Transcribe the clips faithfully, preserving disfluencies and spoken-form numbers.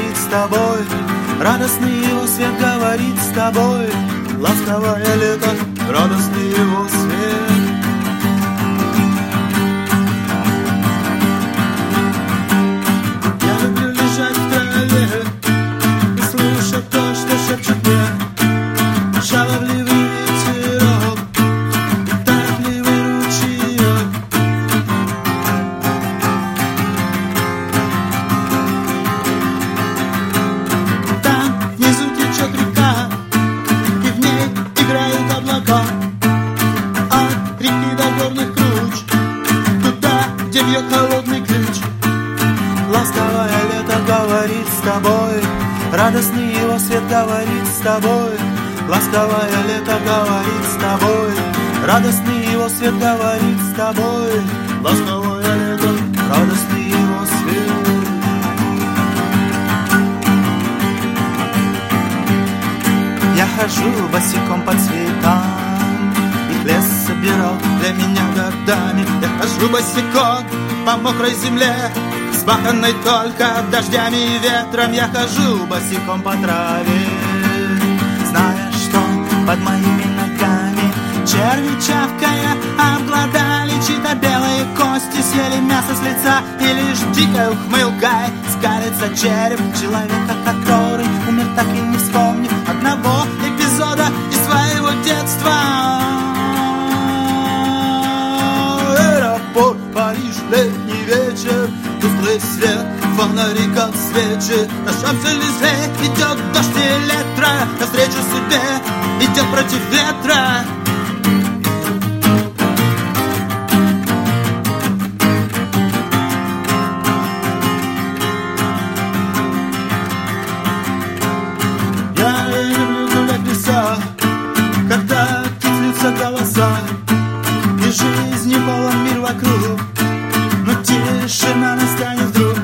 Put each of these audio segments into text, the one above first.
говорит с тобой, радостный его свет говорит с тобой, ласковое лето, радостный его свет. Я люблю лежать в траве и слушать то, что шепчет мне шаловливый ветерок и торопливый ручеек. Там внизу течет река, и в ней играют облака, от реки до горных круч, туда, где бьет холодный ключ. Ласковое лето говорит с тобой, радостный его свет говорит с тобой, ласковое лето говорит с тобой, радостный его свет говорит с тобой, ласковое лето, радостный его свет. Я хожу босиком по цветам, их лес собирал для меня годами. Я хожу босиком по мокрой земле, вспаханной только дождями и ветром. Я хожу босиком по траве, зная, что под моими ногами черви чавкая обглодали чьи-то белые кости, съели мясо с лица, и лишь дикой ухмылкой скалится череп человека, который умер, так и не вспомнив одного эпизода из своего детства. Аэропорт, Париж, летний вечер, тусклый свет фонарик от свечи. На Шамс-Элизе идет дождь электро, навстречу судьбе идет против ветра. Я люблю гулять в лесах, когда птицы голоса, и жизни полон мир вокруг, но тишина настанет вдруг.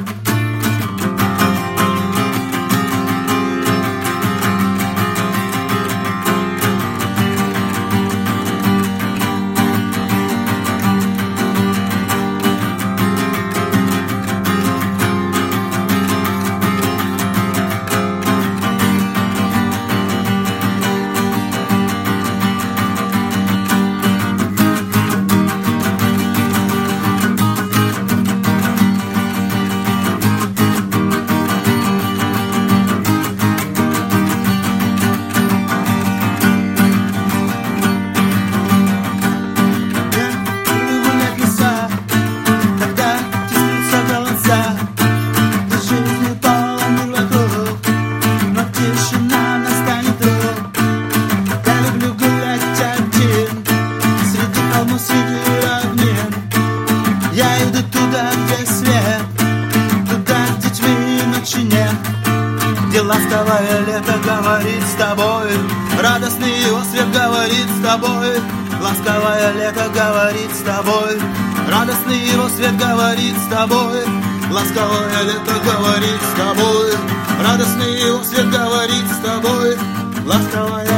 Ласковое лето говорит с тобой, радостный его свет говорит с тобой. Ласковое лето говорит с тобой, радостный его свет говорит с тобой. Ласковое лето говорит с тобой, радостный его свет говорит с тобой. Ласковое